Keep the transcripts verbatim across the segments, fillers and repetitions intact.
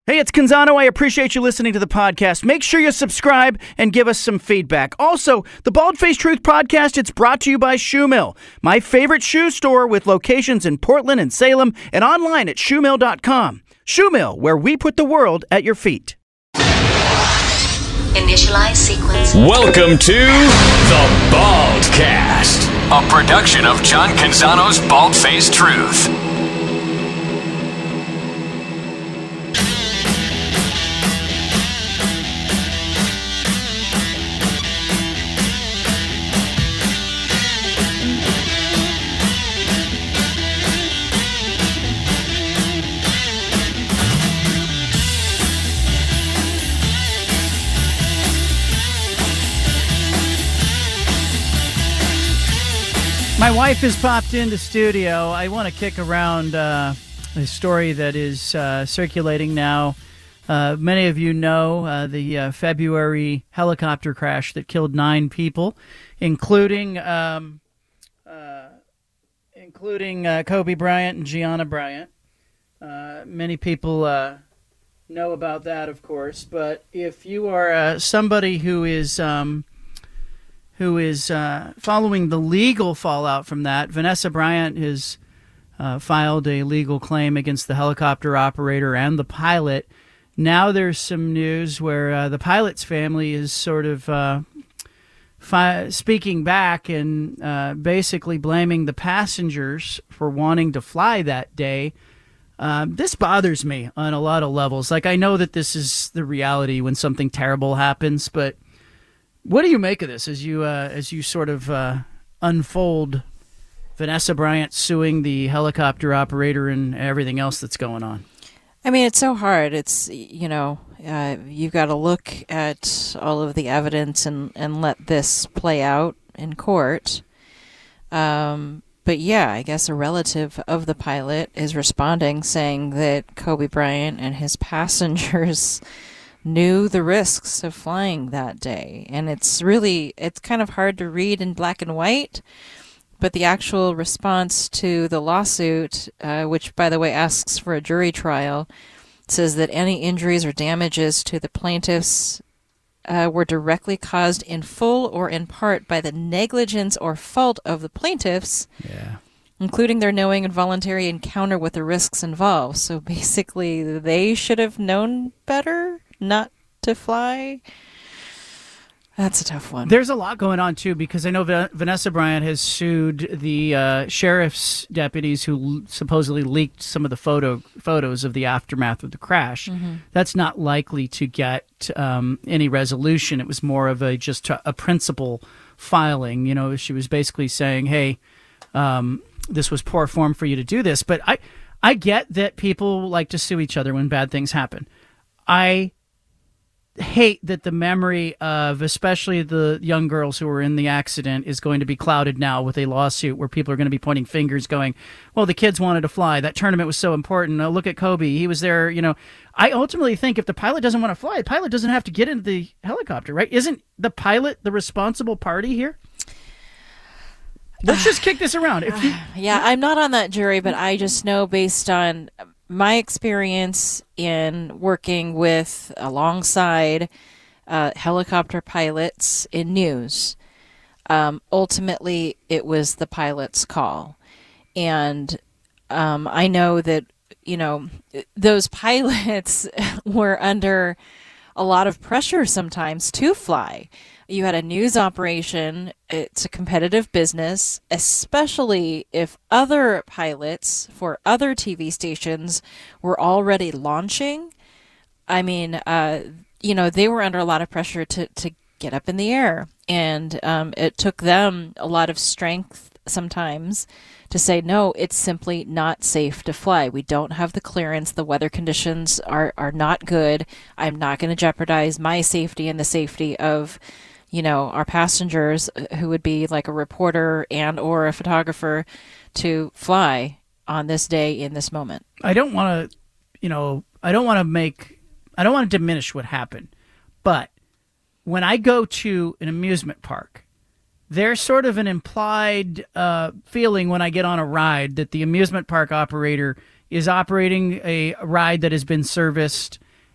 Hey, it's Canzano. I appreciate you listening to the podcast. Make sure you subscribe and give us some feedback. Also, the Bald Face Truth podcast, it's brought to you by Shoe Mill, my favorite shoe store with locations in Portland and Salem and online at shoe mill dot com. Shoe Mill, where we put the world at your feet. Initialize sequence. Welcome to the Baldcast, a production of John Canzano's Bald Face Truth. My wife has popped into studio. I want to kick around uh, a story that is uh, circulating now. Uh, many of you know uh, the uh, February helicopter crash that killed nine people, including um, uh, including uh, Kobe Bryant and Gianna Bryant. Uh, many people uh, know about that, of course. But if you are uh, somebody who is um, who is uh, following the legal fallout from that, Vanessa Bryant has uh, filed a legal claim against the helicopter operator and the pilot. Now there's some news where uh, the pilot's family is sort of uh, fi- speaking back and uh, basically blaming the passengers for wanting to fly that day. Um, this bothers me on a lot of levels. Like, I know that this is the reality when something terrible happens, but what do you make of this as you uh, as you sort of uh, unfold Vanessa Bryant suing the helicopter operator and everything else that's going on? I mean, it's so hard. It's, you know, uh, you've got to look at all of the evidence and, and let this play out in court. Um, but yeah, I guess a relative of the pilot is responding, saying that Kobe Bryant and his passengers knew the risks of flying that day. And it's really, it's kind of hard to read in black and white, but the actual response to the lawsuit, uh, which, by the way, asks for a jury trial, says that any injuries or damages to the plaintiffs uh, were directly caused in full or in part by the negligence or fault of the plaintiffs, Yeah. including their knowing and voluntary encounter with the risks involved. So basically, they should have known better not to fly. That's a tough one. There's a lot going on, too, because I know Va- Vanessa Bryant has sued the uh, sheriff's deputies who l- supposedly leaked some of the photo photos of the aftermath of the crash. Mm-hmm. That's not likely to get um, any resolution. It was more of a just a, a principal filing. You know, she was basically saying, hey, um, this was poor form for you to do this. But I, I get that people like to sue each other when bad things happen. I hate that the memory of especially the young girls who were in the accident is going to be clouded now with a lawsuit where people are going to be pointing fingers going, well, the kids wanted to fly. That tournament was so important. Oh, look at Kobe. He was there. You know, I ultimately think if the pilot doesn't want to fly, the pilot doesn't have to get into the helicopter, right? Isn't the pilot the responsible party here? Let's just kick this around. If you, yeah, I'm not on that jury, but I just know based on my experience in working with alongside uh, helicopter pilots in news, um, ultimately it was the pilot's call. And um, I know that, you know, those pilots were under a lot of pressure sometimes to fly. You had a news operation. It's a competitive business, especially if other pilots for other T V stations were already launching. I mean, uh, you know, they were under a lot of pressure to, to get up in the air. And um, it took them a lot of strength sometimes to say, no, it's simply not safe to fly. We don't have the clearance. The weather conditions are, are not good. I'm not going to jeopardize my safety and the safety of, you know, our passengers, who would be like a reporter and or a photographer, to fly on this day in this moment. I don't want to, you know, I don't want to make, I don't want to diminish what happened. But when I go to an amusement park, there's sort of an implied uh, feeling when I get on a ride that the amusement park operator is operating a ride that has been serviced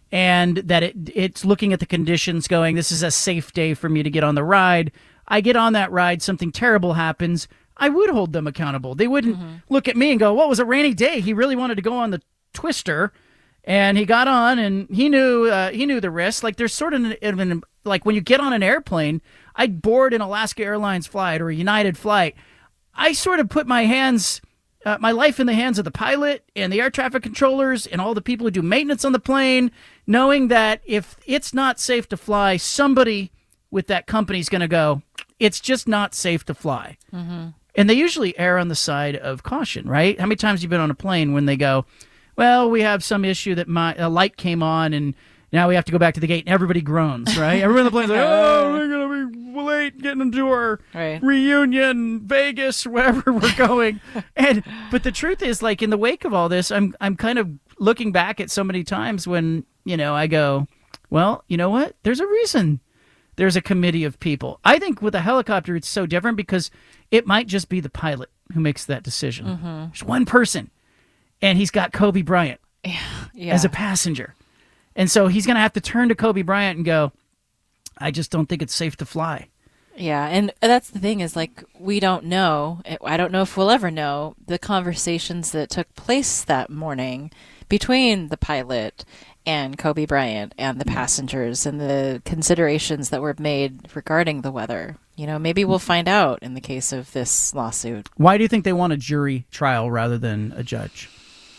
and that it it's looking at the conditions going, this is a safe day for me to get on the ride. I get on that ride, something terrible happens, I would hold them accountable. They wouldn't mm-hmm. look at me and go, well, it was a rainy day. He really wanted to go on the Twister, and he got on, and he knew uh, he knew the risk. Like, there's sort of an, an, like when you get on an airplane, I'd board an Alaska Airlines flight or a United flight. I sort of put my hands... Uh, my life in the hands of the pilot and the air traffic controllers and all the people who do maintenance on the plane, knowing that if it's not safe to fly, somebody with that company is going to go, it's just not safe to fly. Mm-hmm. And they usually err on the side of caution, right? How many times have you been on a plane when they go, well, we have some issue that my a light came on and now we have to go back to the gate, and everybody groans, right? Everyone on the plane's like, oh, we're going to be late getting into our right. reunion, Vegas, wherever we're going. and But the truth is, like, in the wake of all this, I'm I'm kind of looking back at so many times when, you know, I go, well, you know what? There's a reason there's a committee of people. I think with a helicopter, it's so different because it might just be the pilot who makes that decision. Mm-hmm. There's one person, and he's got Kobe Bryant yeah. Yeah. as a passenger. And so he's going to have to turn to Kobe Bryant and go, I just don't think it's safe to fly. Yeah, and that's the thing is, like, we don't know. I don't know if we'll ever know the conversations that took place that morning between the pilot and Kobe Bryant and the passengers and the considerations that were made regarding the weather. You know, maybe we'll find out in the case of this lawsuit. Why do you think they want a jury trial rather than a judge?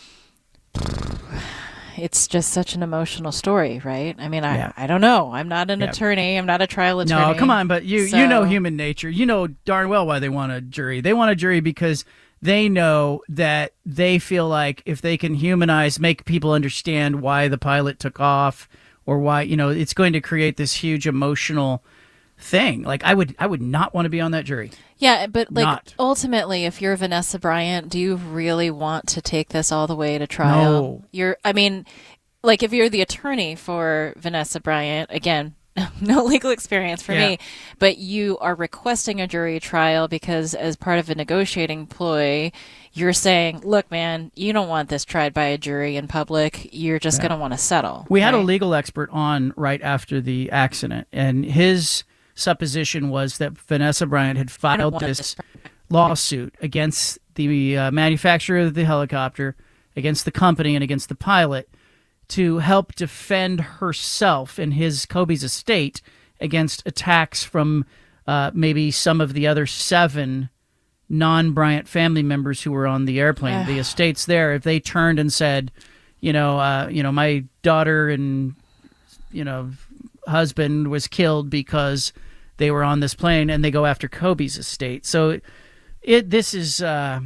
It's just such an emotional story, right? I mean, I, yeah. I don't know. I'm not an yeah. attorney. I'm not a trial attorney. No, come on, but you so... you know human nature. You know darn well why they want a jury. They want a jury because they know that they feel like if they can humanize, make people understand why the pilot took off or why, you know, it's going to create this huge emotional thing. Like, I would I would not want to be on that jury. Yeah, but like not. Ultimately, if you're Vanessa Bryant, do you really want to take this all the way to trial? No. You're I mean, like, if you're the attorney for Vanessa Bryant, again, no legal experience for yeah. me, but you are requesting a jury trial because as part of a negotiating ploy, you're saying, look, man, you don't want this tried by a jury in public. You're just yeah. going to want to settle. We right? had a legal expert on right after the accident, and his supposition was that Vanessa Bryant had filed this lawsuit against the uh, manufacturer of the helicopter, against the company, and against the pilot to help defend herself and his Kobe's estate against attacks from uh, maybe some of the other seven non-Bryant family members who were on the airplane. The estates there, if they turned and said, you know, uh, you know, my daughter and, you know, husband was killed because they were on this plane, and they go after Kobe's estate. So it this is uh,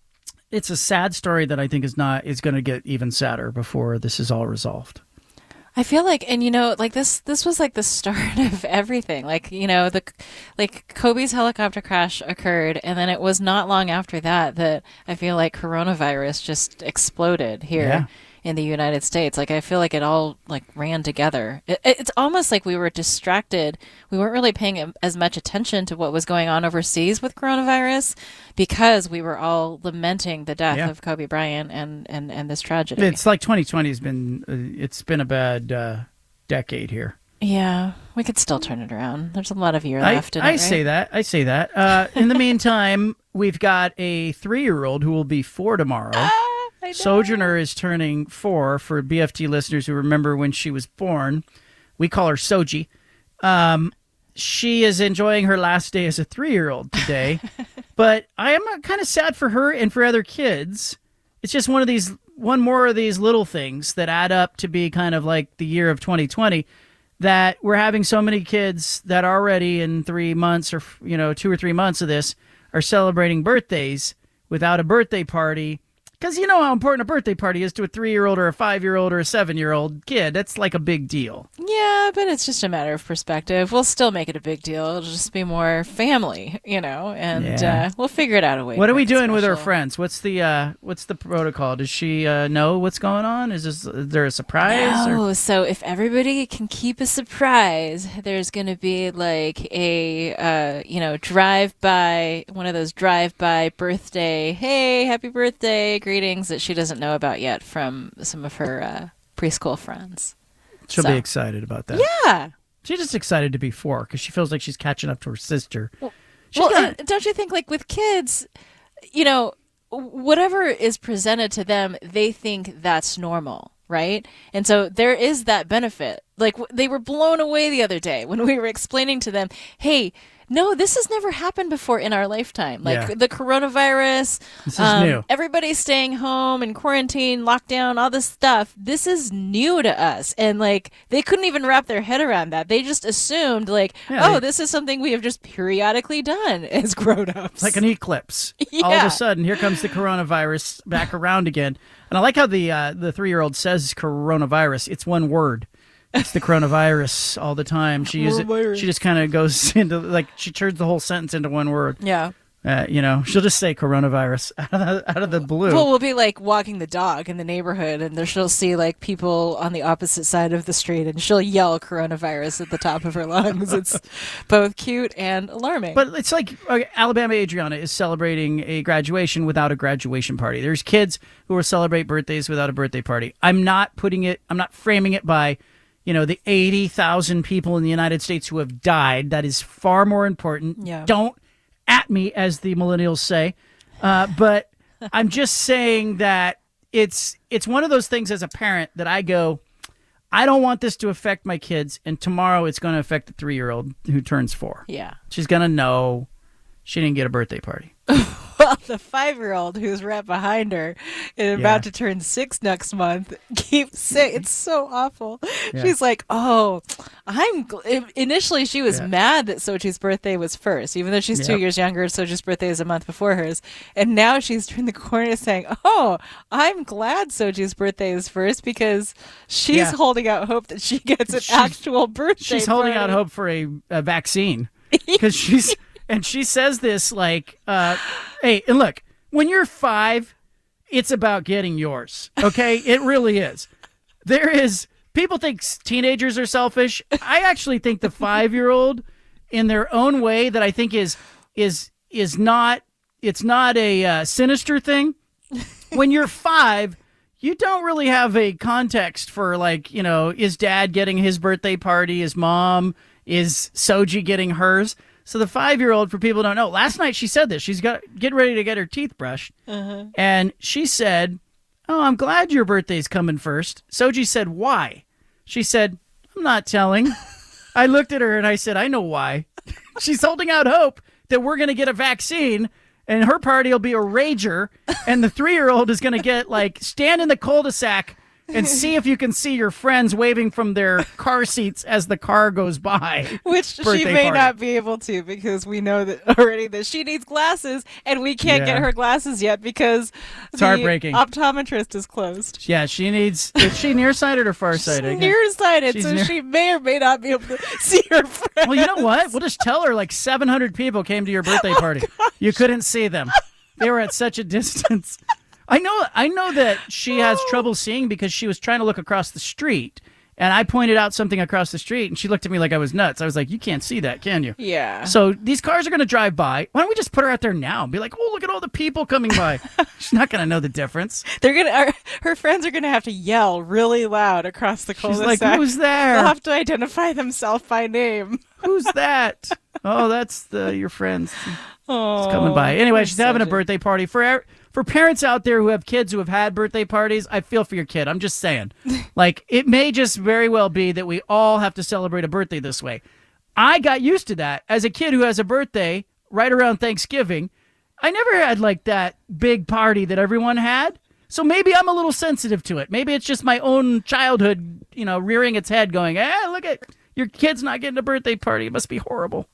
it's a sad story that I think is not is going to get even sadder before this is all resolved. I feel like, and you know, like this this was like the start of everything. Like, you know, the like Kobe's helicopter crash occurred, and then it was not long after that that I feel like coronavirus just exploded here. Yeah. In the United States. Like, I feel like it all like ran together. It, it's almost like we were distracted. We weren't really paying as much attention to what was going on overseas with coronavirus because we were all lamenting the death yeah. of Kobe Bryant and, and, and this tragedy. It's like twenty twenty has been, uh, it's been a bad uh, decade here. Yeah, we could still turn it around. There's a lot of year I, left in I it, right? say that. I say that. Uh, in the meantime, we've got a three-year-old who will be four tomorrow. Ah! Sojourner is turning four. For B F T listeners who remember when she was born, we call her Soji. Um, she is enjoying her last day as a three-year-old today, but I am kind of sad for her and for other kids. It's just one of these, one more of these little things that add up to be kind of like the year of twenty twenty. That we're having so many kids that already in three months or you know two or three months of this are celebrating birthdays without a birthday party. Because you know how important a birthday party is to a three-year-old or a five-year-old or a seven-year-old kid. That's like a big deal. Yeah, but it's just a matter of perspective. We'll still make it a big deal. It'll just be more family, you know, and yeah. uh, we'll figure it out a way. What are we doing with our friends? What's the uh, what's the protocol? Does she uh, know what's going on? Is, this, is there a surprise? No, or? So if everybody can keep a surprise, there's going to be like a, uh, you know, drive-by, one of those drive-by birthday, hey, happy birthday, greetings that she doesn't know about yet from some of her uh, preschool friends. She'll So. be excited about that. Yeah. She's just excited to be four because she feels like she's catching up to her sister. Well, She's well got- and don't you think, like, with kids, you know, whatever is presented to them, they think that's normal, right? And so there is that benefit. Like, w- they were blown away the other day when we were explaining to them, hey, no, this has never happened before in our lifetime. Like Yeah. the coronavirus, This is um, new. everybody's staying home and quarantine, lockdown, all this stuff. This is new to us. And like, they couldn't even wrap their head around that. They just assumed, like, Yeah, oh, they- this is something we have just periodically done as grown-ups. It's like an eclipse. All of Yeah. a sudden, here comes the coronavirus back around again. And I like how the uh, the three year old says coronavirus. It's one word. It's the coronavirus all the time. She uses it. She just kind of goes into like she turns the whole sentence into one word. Yeah. Uh, you know, she'll just say coronavirus out of the, out of the blue. Well, we'll be like walking the dog in the neighborhood, and there she'll see like people on the opposite side of the street, and she'll yell coronavirus at the top of her lungs. It's both cute and alarming. But it's like uh, Alabama Adriana is celebrating a graduation without a graduation party. There's kids who will celebrate birthdays without a birthday party. I'm not putting it, I'm not framing it by, you know, the eighty thousand people in the United States who have died. That is far more important. Yeah. Don't at me, as the millennials say. Uh, but I'm just saying that it's it's one of those things as a parent that I go, I don't want this to affect my kids, and tomorrow it's going to affect the three-year-old who turns four. yeah. She's going to know she didn't get a birthday party. Well, the five-year-old who's right behind her and Yeah. about to turn six next month keeps saying it's so awful. Yeah. She's like, "Oh, I'm." Gl-. Initially, she was Yeah. mad that Sochi's birthday was first, even though she's two Yep. years younger. Sochi's birthday is a month before hers, and now she's turned the corner saying, "Oh, I'm glad Sochi's birthday is first because she's Yeah. holding out hope that she gets an She- actual birthday." She's holding out party." hope for a, a vaccine because she's and she says this like, uh, "Hey, and look, when you're five, it's about getting yours. Okay, it really is. There is people think s- teenagers are selfish. I actually think the five-year-old, in their own way, that I think is is is not. It's not a uh, sinister thing. When you're five." You don't really have a context for, like, you know, is dad getting his birthday party? Is mom, is Soji getting hers? So the five-year-old, for people who don't know, last night she said this. She's got getting ready to get her teeth brushed. Uh-huh. And she said, oh, I'm glad your birthday's coming first. Soji said, why? She said, I'm not telling. I looked at her and I said, I know why. She's holding out hope that we're going to get a vaccine and her party will be a rager, and the three-year-old is going to get, like, stand in the cul-de-sac and see if you can see your friends waving from their car seats as the car goes by. Which she Birthday may party. not be able to because we know that already that she needs glasses and we can't Yeah. get her glasses yet because It's the heartbreaking. optometrist is closed. Yeah, she needs... Is she nearsighted or farsighted? She's nearsighted, She's so near- she may or may not be able to see her friends. Well, you know what? We'll just tell her like seven hundred people came to your birthday party. You couldn't see them. They were at such a distance. I know I know that she has trouble seeing because she was trying to look across the street. And I pointed out something across the street, and she looked at me like I was nuts. I was like, you can't see that, can you? Yeah. So these cars are going to drive by. Why don't we just put her out there now and be like, oh, look at all the people coming by. She's not going to know the difference. They're gonna. Our, her friends are gonna have to yell really loud across the She's cul-de-sac. like, who's there? They'll have to identify themselves by name. Who's that? Oh, that's the your friends. Oh, Coming by. Anyway, poor she's having a Soji. birthday party. For er- for parents out there who have kids who have had birthday parties, I feel for your kid. I'm just saying. Like, it may just very well be that we all have to celebrate a birthday this way. I got used to that. As a kid who has a birthday right around Thanksgiving, I never had, like, that big party that everyone had. So maybe I'm a little sensitive to it. Maybe it's just my own childhood, you know, rearing its head going, eh, look at your kid's not getting a birthday party. It must be horrible.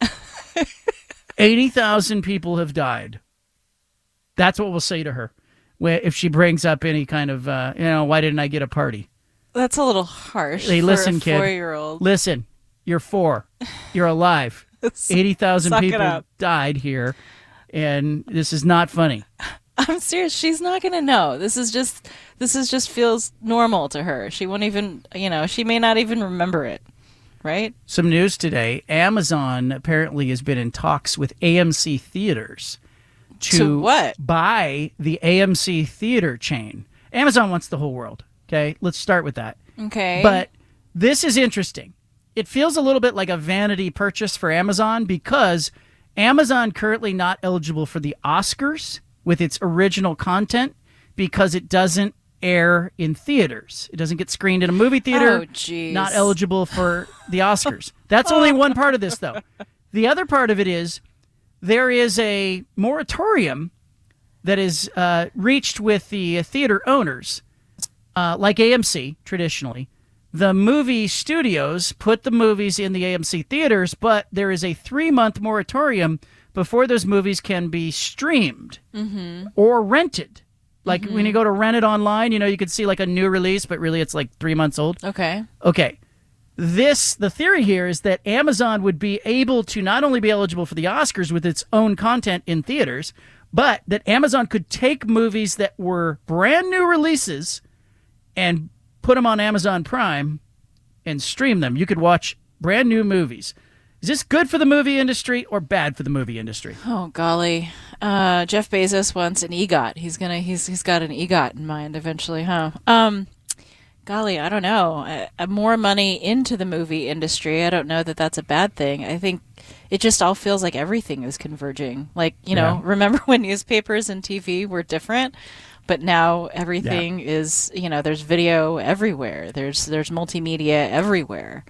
eighty thousand people have died. That's what we'll say to her where if she brings up any kind of, uh, you know, why didn't I get a party? That's a little harsh. Hey, for listen, a kid. Four-year-old. Listen, you're four. You're alive. eighty thousand Suck it people up. died here, and this is not funny. I'm serious. She's not gonna know. This is just. This is just feels normal to her. She won't even. You know. She may not even remember it. Right. Some news today. Amazon apparently has been in talks with A M C Theaters to, To what? buy the A M C theater chain. Amazon wants the whole world. Okay, let's start with that. Okay. But This is interesting. It feels a little bit like a vanity purchase for Amazon because Amazon currently not eligible for the Oscars with its original content because it doesn't air in theaters. It doesn't get screened in a movie theater. Oh, jeez. Not eligible for the Oscars. That's only one part of this, though. The other part of it is there is a moratorium that is uh, reached with the theater owners, uh, like A M C traditionally. The movie studios put the movies in the A M C theaters, but there is a three-month moratorium before those movies can be streamed mm-hmm. or rented. Like mm-hmm. when you go to rent it online, you know, you can see like a new release, but really it's like three months old. Okay. Okay. This, the theory here is that Amazon would be able to not only be eligible for the Oscars with its own content in theaters, but that Amazon could take movies that were brand new releases and put them on Amazon Prime and stream them. You could watch brand new movies. Is this good for the movie industry or bad for the movie industry? Oh golly, uh, Jeff Bezos wants an EGOT. He's gonna he's he's got an EGOT in mind eventually, huh? Um, golly, I don't know. Uh, more money into the movie industry. I don't know that that's a bad thing. I think it just all feels like everything is converging. Like you know, Yeah. remember when newspapers and T V were different? But now everything yeah. is, you know, there's video everywhere. There's there's multimedia everywhere.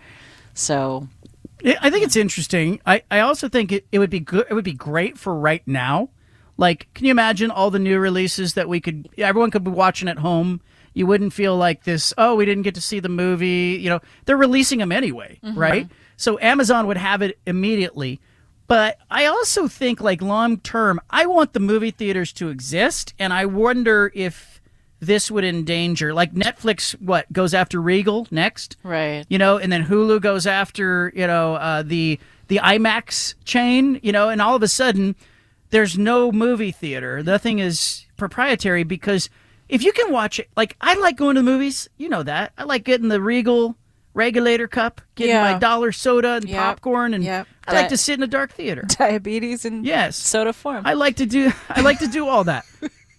So I think it's interesting. I, I also think it, it would be good. It would be great for right now. Like, can you imagine all the new releases that we could, everyone could be watching at home? You wouldn't feel like this, oh, we didn't get to see the movie. You know, they're releasing them anyway, mm-hmm. right? So Amazon would have it immediately. But I also think, like, long term, I want the movie theaters to exist, and I wonder if this would endanger, like Netflix, what, goes after Regal next? Right. You know, and then Hulu goes after, you know, uh, the the IMAX chain, you know, and all of a sudden there's no movie theater. Nothing is proprietary because if you can watch it, like, I like going to the movies. You know that. I like getting the Regal regulator cup, getting Yeah. my dollar soda and Yep. popcorn, and Yep. I like Di- to sit in a dark theater. Diabetes in Yes. soda form. I like to do I like to do all that.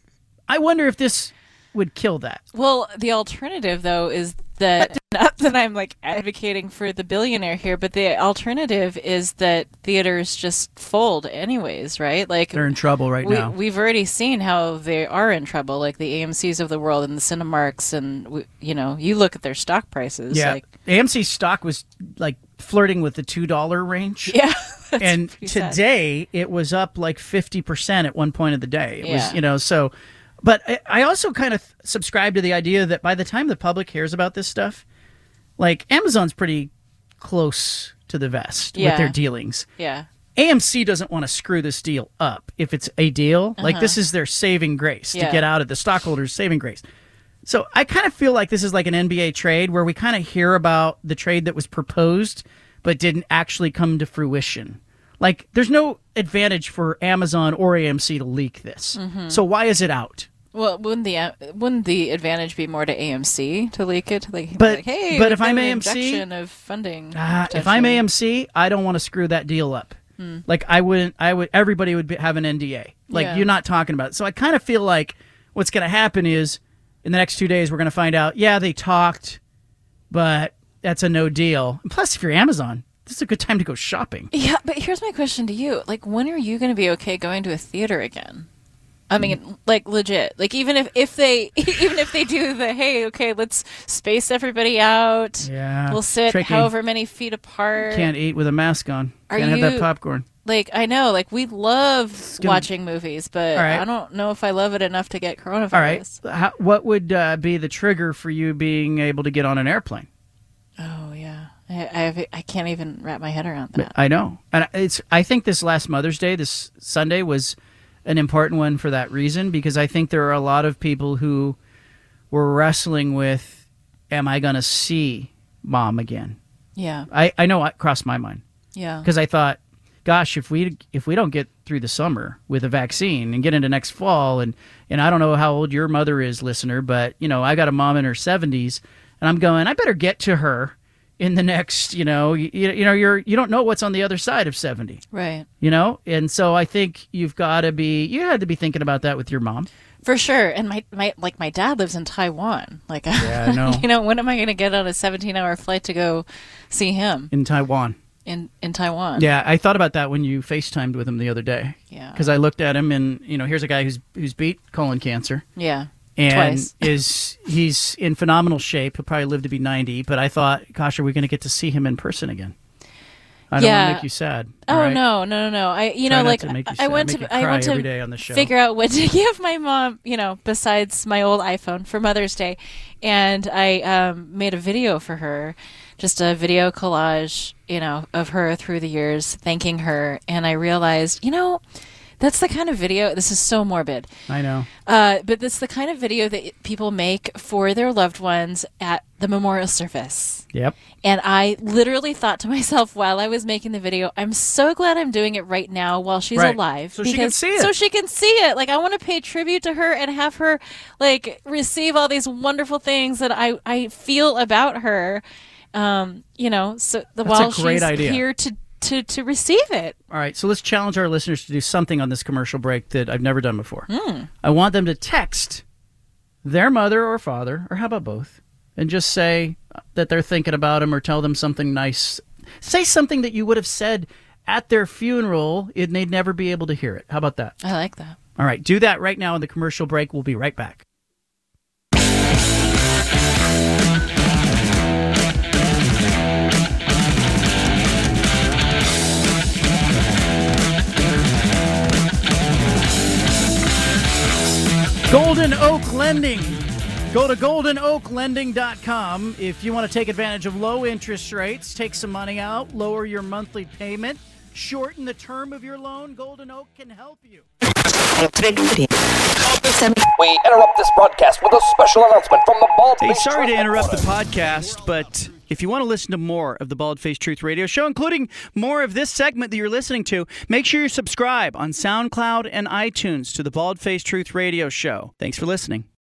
I wonder if this would kill that. Well, the alternative, though, is that, not that I'm, like, advocating for the billionaire here, but the alternative is that theaters just fold anyways, right? Like, They're in trouble right we, now. we've already seen how they are in trouble, like the A M Cs of the world and the Cinemarks, and, we, you know, you look at their stock prices. Yeah, Like, A M C stock was like flirting with the two dollar range. yeah. that's And pretty sad. today it was up like fifty percent at one point of the day. It Yeah. was, you know, so, but I- I also kind of subscribe to the idea that by the time the public hears about this stuff, like Amazon's pretty close to the vest with Yeah. their dealings. Yeah. A M C doesn't want to screw this deal up if it's a deal. Like, this is their saving grace to Yeah. get out of the stockholders' saving grace. So I kind of feel like this is like an N B A trade where we kind of hear about the trade that was proposed but didn't actually come to fruition. Like, there's no advantage for Amazon or A M C to leak this. So why is it out? Well, wouldn't the uh, wouldn't the advantage be more to A M C to leak it? Like, But- like, hey, but we've if got I'm an A M C injection of funding. Uh, if I'm potentially. A M C, I don't want to screw that deal up. Like, I wouldn't. I would. Everybody would be, have an N D A. Like, Yeah. you're not talking about it. So I kind of feel like what's going to happen is in the next two days we're going to find out. Yeah, they talked, but that's a no deal. And plus, if you're Amazon, this is a good time to go shopping. Yeah, but here's my question to you: like, when are you going to be okay going to a theater again? I mean, like, legit. Like, even if, if they even if they do the hey, okay, let's space everybody out. Yeah, We'll sit tricky. however many feet apart. Can't eat with a mask on. Are Can't have that you- popcorn. Like, I know, like, we love gonna- watching movies, but All right. I don't know if I love it enough to get coronavirus. All right. How, what would uh, be the trigger for you being able to get on an airplane? Oh yeah, I I, have, I can't even wrap my head around that. I know, and it's. I think this last Mother's Day, this Sunday, was an important one for that reason because I think there are a lot of people who were wrestling with, "Am I going to see Mom again?" Yeah, I, I know it crossed my mind yeah. because I thought, "Gosh, if we if we don't get through the summer with a vaccine and get into next fall, and and I don't know how old your mother is, listener, but you know I got a mom in her seventies, and I'm going, I better get to her." In the next, you know, you, you know, you're you don't know what's on the other side of seventy. Right. You know, and so I think you've got to be you had to be thinking about that with your mom. For sure. And my, my like my dad lives in Taiwan. Like, yeah, I know. You know, when am I going to get on a seventeen-hour flight to go see him? In Taiwan. In in Taiwan. Yeah, I thought about that when you FaceTimed with him the other day. Yeah. Because I looked at him and, you know, here's a guy who's who's beat colon cancer. Yeah. And Twice. is he's in phenomenal shape. He'll probably live to be ninety. But I thought, gosh, are we going to get to see him in person again? I don't Yeah. want to make you sad. Oh, all right? no, no, no, no. I, you Try know, not like, to make you I, I sad. went Make to, you I cry went every to day on the show. figure out what to give my mom, you know, besides my old iPhone for Mother's Day. And I um, made a video for her, just a video collage, you know, of her through the years, thanking her. And I realized, you know, that's the kind of video, this is so morbid. I know. Uh, but that's the kind of video that people make for their loved ones at the memorial service. Yep. And I literally thought to myself while I was making the video, I'm so glad I'm doing it right now while she's Right. alive. So she can see it. So she can see it. Like, I want to pay tribute to her and have her, like, receive all these wonderful things that I, I feel about her. Um, you know, so the, That's while a great she's idea. here to, to, to receive it. All right, so let's challenge our listeners to do something on this commercial break that I've never done before. Mm. I want them to text their mother or father, or how about both, and just say that they're thinking about them or tell them something nice. Say something that you would have said at their funeral and they'd never be able to hear it. How about that? I like that. All right, do that right now in the commercial break. We'll be right back. Golden Oak Lending. Go to golden oak lending dot com if you want to take advantage of low interest rates, take some money out, lower your monthly payment, shorten the term of your loan. Golden Oak can help you. We interrupt this broadcast with a special announcement from the Bald Hey, Faced sorry to Truth interrupt the Reporter. podcast, but if you want to listen to more of the Bald Faced Truth Radio Show, including more of this segment that you're listening to, make sure you subscribe on SoundCloud and iTunes to the Bald Faced Truth Radio Show. Thanks for listening.